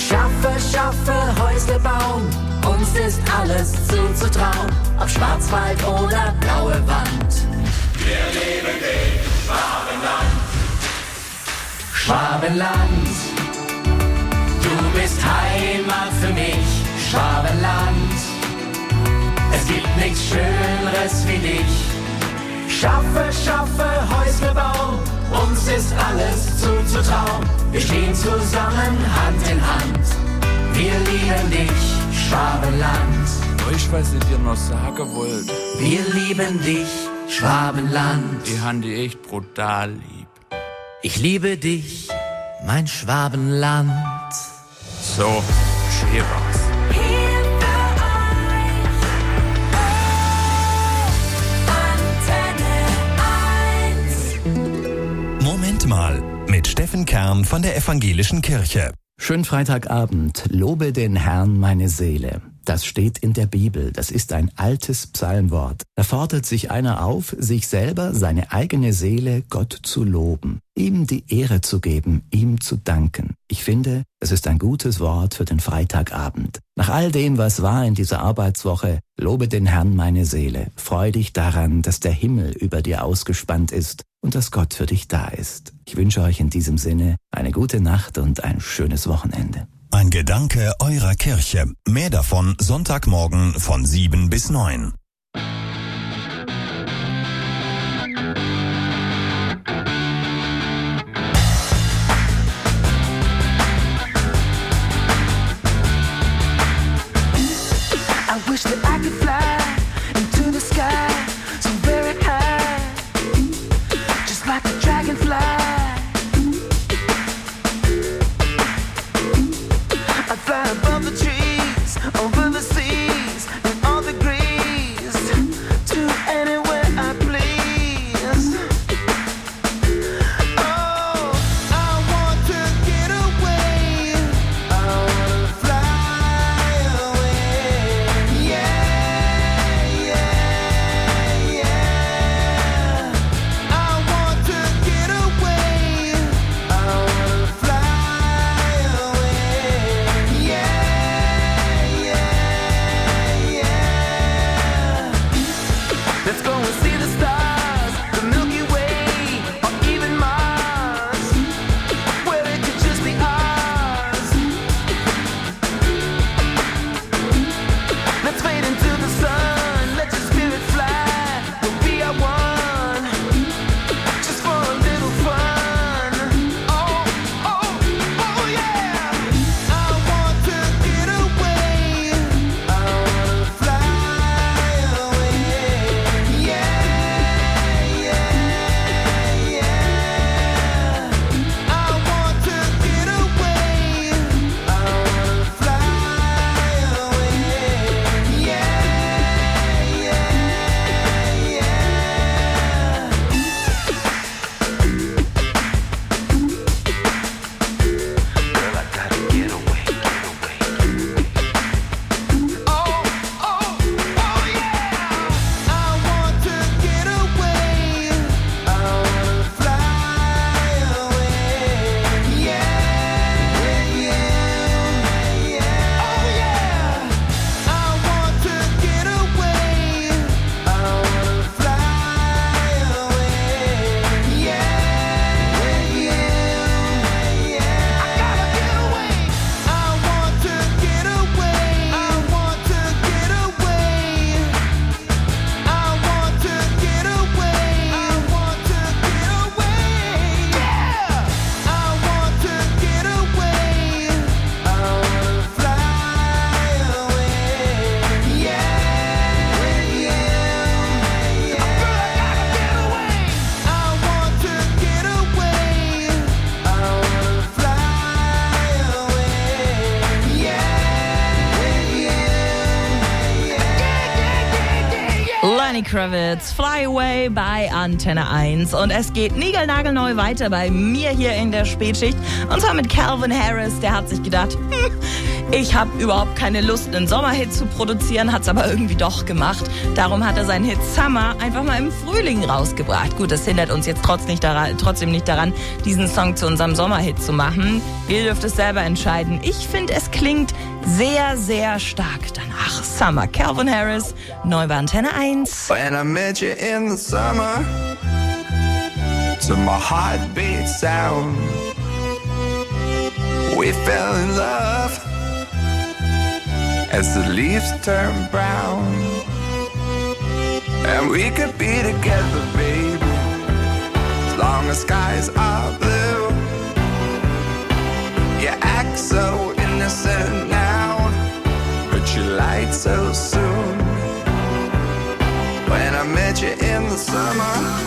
Schaffe, Häusle bauen, uns ist alles zuzutrauen, ob Schwarzwald oder blaue Wand. Wir lieben dich, Schwabenland. Schwabenland, du bist Heimat für mich, Schwabenland. Es gibt nichts Schöneres wie dich. Schaffe, Häusle bauen, uns ist alles zuzutrauen. Wir stehen zusammen, Hand in Hand. Wir lieben dich, Schwabenland. Ich weiß nicht, ihr noch sagen wollt. Wir lieben dich, Schwabenland. Ich han die echt brutal lieb. Ich liebe dich, mein Schwabenland. So, schön war's. Moment mal, mit Steffen Kern von der Evangelischen Kirche. Schönen Freitagabend, lobe den Herrn meine Seele. Das steht in der Bibel, das ist ein altes Psalmwort. Da fordert sich einer auf, sich selber, seine eigene Seele Gott zu loben, ihm die Ehre zu geben, ihm zu danken. Ich finde, es ist ein gutes Wort für den Freitagabend. Nach all dem, was war in dieser Arbeitswoche, lobe den Herrn meine Seele. Freu dich daran, dass der Himmel über dir ausgespannt ist und dass Gott für dich da ist. Ich wünsche euch in diesem Sinne eine gute Nacht und ein schönes Wochenende. Ein Gedanke eurer Kirche. Mehr davon Sonntagmorgen von 7 bis 9. I wish that I could fly into the sky so very high, just like a dragonfly. I'd fly above the trees, over the seas, and all the degrees. Kravitz, Fly Away bei Antenne 1. Und es geht niegelnagelneu weiter bei mir hier in der Spätschicht. Und zwar mit Calvin Harris. Der hat sich gedacht, ich habe überhaupt keine Lust, einen Sommerhit zu produzieren, hat es aber irgendwie doch gemacht. Darum hat er seinen Hit Summer einfach mal im Frühling rausgebracht. Gut, das hindert uns jetzt trotzdem nicht daran, diesen Song zu unserem Sommerhit zu machen. Ihr dürft es selber entscheiden. Ich finde, es klingt sehr, sehr stark danach. Summer, Calvin Harris, neu bei Antenne 1. When I met you in the summer, to my heartbeat sound, we fell in love as the leaves turn brown, and we could be together, baby, as long as skies are blue. You act so innocent now, but you lied so soon. When I met you in the summer,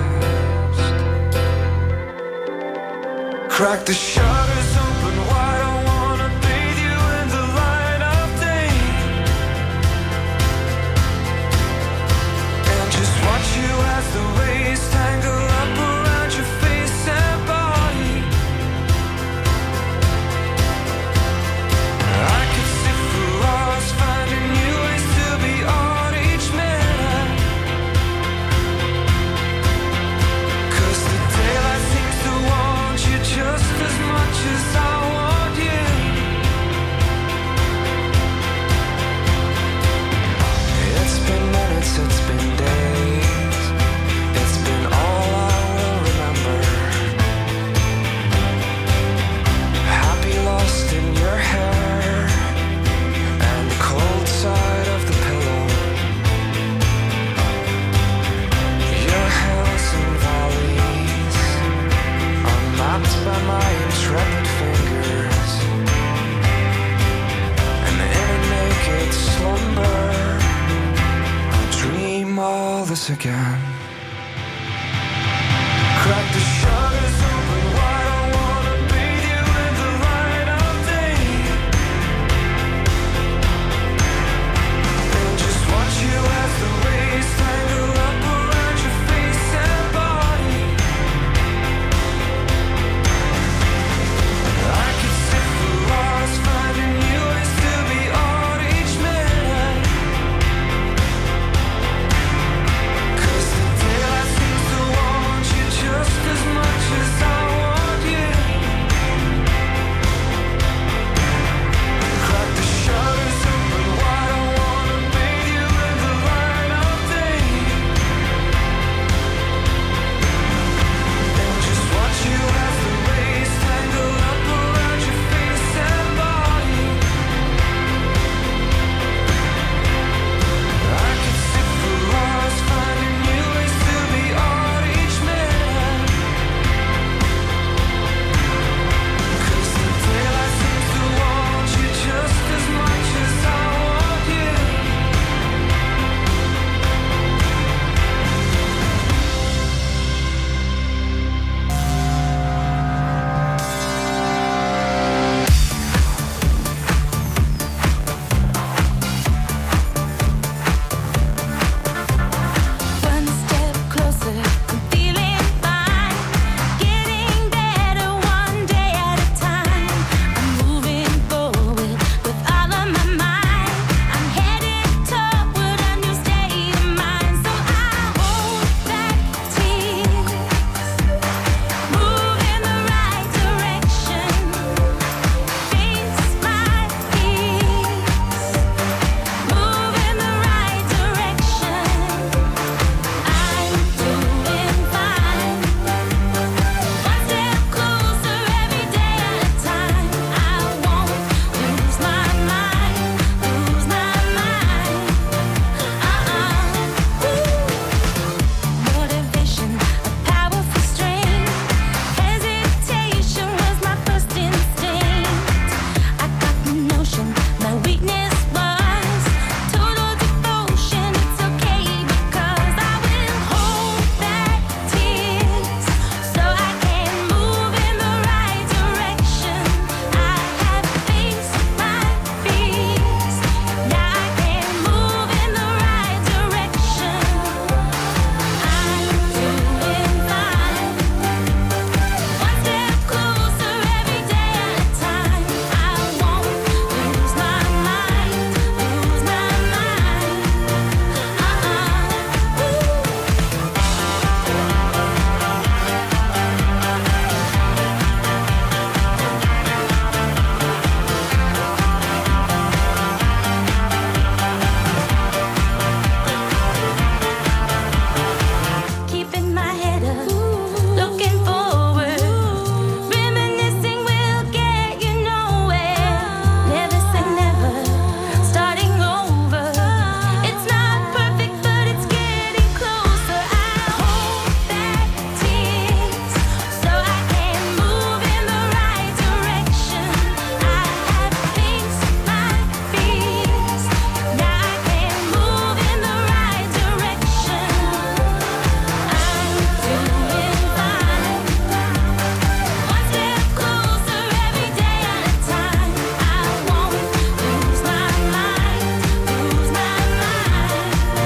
crack the shutters open wide open. again. Crack the shutters open wide, I wanna bathe you in the light of day. And just watch you as the rays tangle up around your face and body. I could sit for hours finding new ways to be on each minute. 'Cause the daylight seems to want you just as much as I want you. Crack the shutters open wide, I wanna bathe you in the light of day. And just watch you as the rays tangle up around your face and body. I could sit for hours finding new ways to be on each minute. 'Cause the daylight seems to want you just as much as I want you. One step closer, I'm feeling fine. Getting better one day at a time. I'm moving forward with all of my might. I'm headed toward a new state of mind. So I hold back tears, move in the right direction, face my fears, move in the right direction. I'm doing fine. One step closer every day at a time. I won't lose my mind, lose my mind. Motivation, a powerful strength. Hesitation was my first instinct. I got the notion my weakness was total devotion. It's okay because I will hold back tears so I can move in the right direction. I have faced my fears. Now I can move in the right direction. I'm doing fine. One step closer every day at a time. I won't lose my mind, lose my mind. Keeping my head up, looking forward. Reminiscing will get you nowhere. Never say never, starting over. It's not perfect, but it's getting closer. I hold back tears so I can move in the right direction. I have faced my fears. Now I can move in the right direction. I'm doing fine. One step closer every day at a time. I won't lose my mind, lose my mind.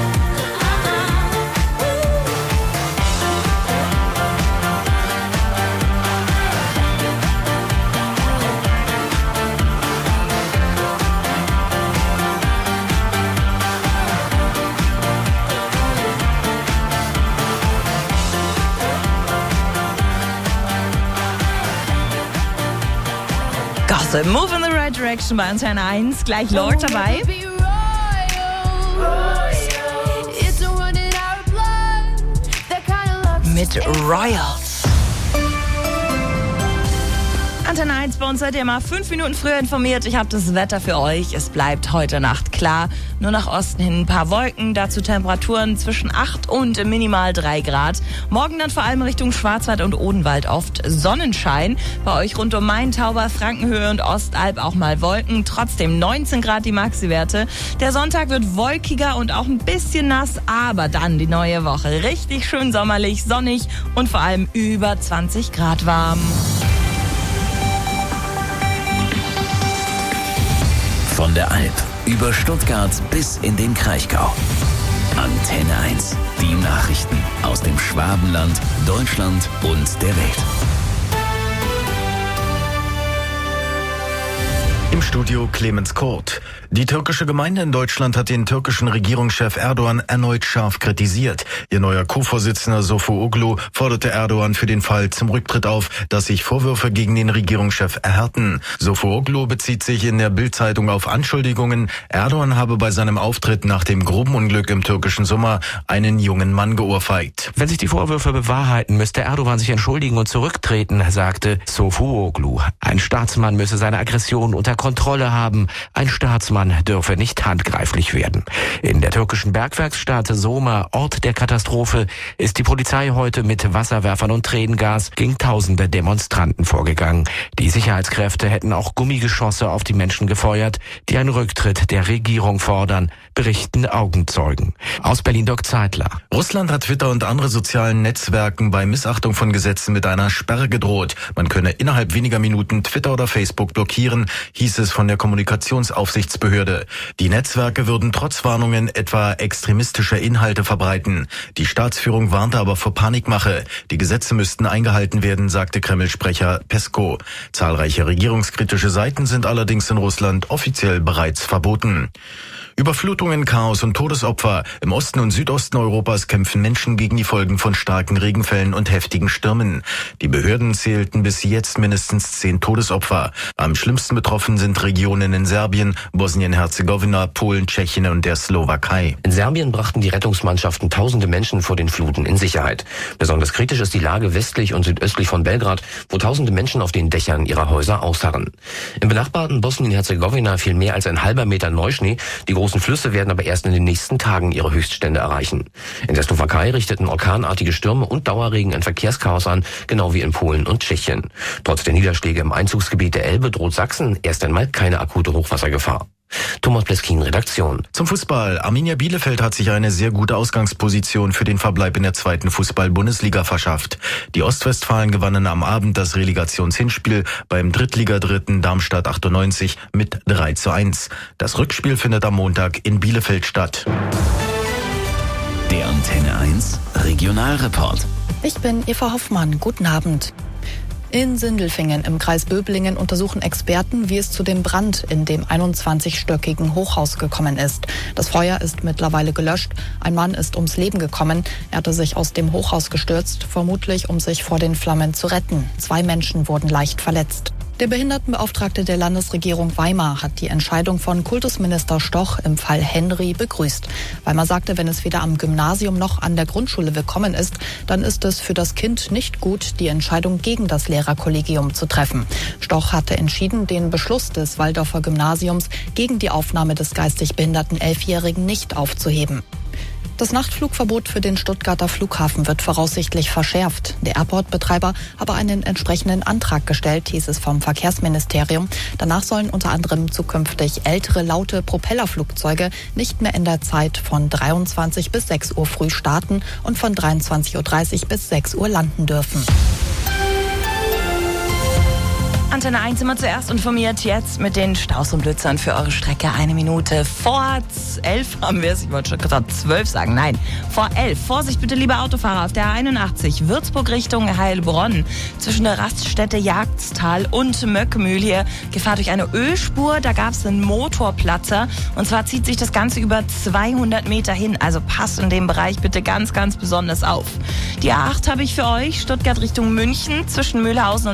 Gossip, Move in the Right Direction bei Antenne 1. Gleich Lord dabei. Mit Royals. Antenne 1, bei uns seid ihr immer 5 Minuten früher informiert. Ich habe das Wetter für euch. Es bleibt heute Nacht klar. Nur nach Osten hin ein paar Wolken, dazu Temperaturen zwischen 8 und minimal 3 Grad. Morgen dann vor allem Richtung Schwarzwald und Odenwald oft Sonnenschein. Bei euch rund um Main, Tauber, Frankenhöhe und Ostalb auch mal Wolken. Trotzdem 19 Grad die Maxi-Werte. Der Sonntag wird wolkiger und auch ein bisschen nass, aber dann die neue Woche. Richtig schön sommerlich, sonnig und vor allem über 20 Grad warm. Von der Alp über Stuttgart bis in den Kraichgau. Antenne 1. Die Nachrichten aus dem Schwabenland, Deutschland und der Welt. Im Studio Clemens Kurt. Die türkische Gemeinde in Deutschland hat den türkischen Regierungschef Erdogan erneut scharf kritisiert. Ihr neuer Co-Vorsitzender Sofuoglu forderte Erdogan für den Fall zum Rücktritt auf, dass sich Vorwürfe gegen den Regierungschef erhärten. Sofuoglu bezieht sich in der Bild-Zeitung auf Anschuldigungen, Erdogan habe bei seinem Auftritt nach dem groben Unglück im türkischen Sommer einen jungen Mann geohrfeigt. Wenn sich die Vorwürfe bewahrheiten, müsste Erdogan sich entschuldigen und zurücktreten, sagte Sofuoglu. Ein Staatsmann müsse seine Aggression unter Kontrolle haben. Ein Staatsmann dürfe nicht handgreiflich werden. In der türkischen Bergwerksstadt Soma, Ort der Katastrophe, ist die Polizei heute mit Wasserwerfern und Tränengas gegen tausende Demonstranten vorgegangen. Die Sicherheitskräfte hätten auch Gummigeschosse auf die Menschen gefeuert, die einen Rücktritt der Regierung fordern, berichten Augenzeugen. Aus Berlin Dirk Zeitler. Russland hat Twitter und andere sozialen Netzwerken bei Missachtung von Gesetzen mit einer Sperre gedroht. Man könne innerhalb weniger Minuten Twitter oder Facebook blockieren, hieß es von der Kommunikationsaufsichtsbehörde. Die Netzwerke würden trotz Warnungen etwa extremistische Inhalte verbreiten. Die Staatsführung warnte aber vor Panikmache. Die Gesetze müssten eingehalten werden, sagte Kreml-Sprecher Pesko. Zahlreiche regierungskritische Seiten sind allerdings in Russland offiziell bereits verboten. Überflutungen, Chaos und Todesopfer. Im Osten und Südosten Europas kämpfen Menschen gegen die Folgen von starken Regenfällen und heftigen Stürmen. Die Behörden zählten bis jetzt mindestens 10 Todesopfer. Am schlimmsten betroffen sind Regionen in Serbien, Bosnien-Herzegowina, Polen, Tschechien und der Slowakei. In Serbien brachten die Rettungsmannschaften tausende Menschen vor den Fluten in Sicherheit. Besonders kritisch ist die Lage westlich und südöstlich von Belgrad, wo tausende Menschen auf den Dächern ihrer Häuser ausharren. Im benachbarten Bosnien-Herzegowina fiel mehr als ein halber Meter Neuschnee. Die großen Flüsse werden aber erst in den nächsten Tagen ihre Höchststände erreichen. In der Slowakei richteten orkanartige Stürme und Dauerregen ein Verkehrschaos an, genau wie in Polen und Tschechien. Trotz der Niederschläge im Einzugsgebiet der Elbe droht Sachsen erst einmal keine akute Hochwassergefahr. Thomas Pleskin, Redaktion. Zum Fußball. Arminia Bielefeld hat sich eine sehr gute Ausgangsposition für den Verbleib in der 2. Fußball-Bundesliga verschafft. Die Ostwestfalen gewannen am Abend das Relegationshinspiel beim Drittligadritten Darmstadt 98 mit 3:1. Das Rückspiel findet am Montag in Bielefeld statt. Der Antenne 1 Regionalreport. Ich bin Eva Hoffmann. Guten Abend. In Sindelfingen im Kreis Böblingen untersuchen Experten, wie es zu dem Brand in dem 21-stöckigen Hochhaus gekommen ist. Das Feuer ist mittlerweile gelöscht. Ein Mann ist ums Leben gekommen. Er hatte sich aus dem Hochhaus gestürzt, vermutlich um sich vor den Flammen zu retten. 2 Menschen wurden leicht verletzt. Der Behindertenbeauftragte der Landesregierung Weimar hat die Entscheidung von Kultusminister Stoch im Fall Henry begrüßt. Weimar sagte, wenn es weder am Gymnasium noch an der Grundschule willkommen ist, dann ist es für das Kind nicht gut, die Entscheidung gegen das Lehrerkollegium zu treffen. Stoch hatte entschieden, den Beschluss des Waldorfer Gymnasiums gegen die Aufnahme des geistig behinderten 11-Jährigen nicht aufzuheben. Das Nachtflugverbot für den Stuttgarter Flughafen wird voraussichtlich verschärft. Der Airport-Betreiber habe einen entsprechenden Antrag gestellt, hieß es vom Verkehrsministerium. Danach sollen unter anderem zukünftig ältere, laute Propellerflugzeuge nicht mehr in der Zeit von 23 bis 6 Uhr früh starten und von 23:30 Uhr bis 6 Uhr landen dürfen. Antenne 1 immer zuerst informiert, jetzt mit den Staus und Blitzern für eure Strecke. 1 Minute vor 11 haben wir es. Ich wollte schon gerade 12 sagen. Nein, vor 11. Vorsicht bitte, liebe Autofahrer, auf der A81 Würzburg Richtung Heilbronn. Zwischen der Raststätte Jagdstal und Möckmühl hier Gefahr durch eine Ölspur. Da gab es einen Motorplatzer. Und zwar zieht sich das Ganze über 200 Meter hin. Also passt in dem Bereich bitte ganz, ganz besonders auf. Die A8 habe ich für euch. Stuttgart Richtung München zwischen Mühlhausen und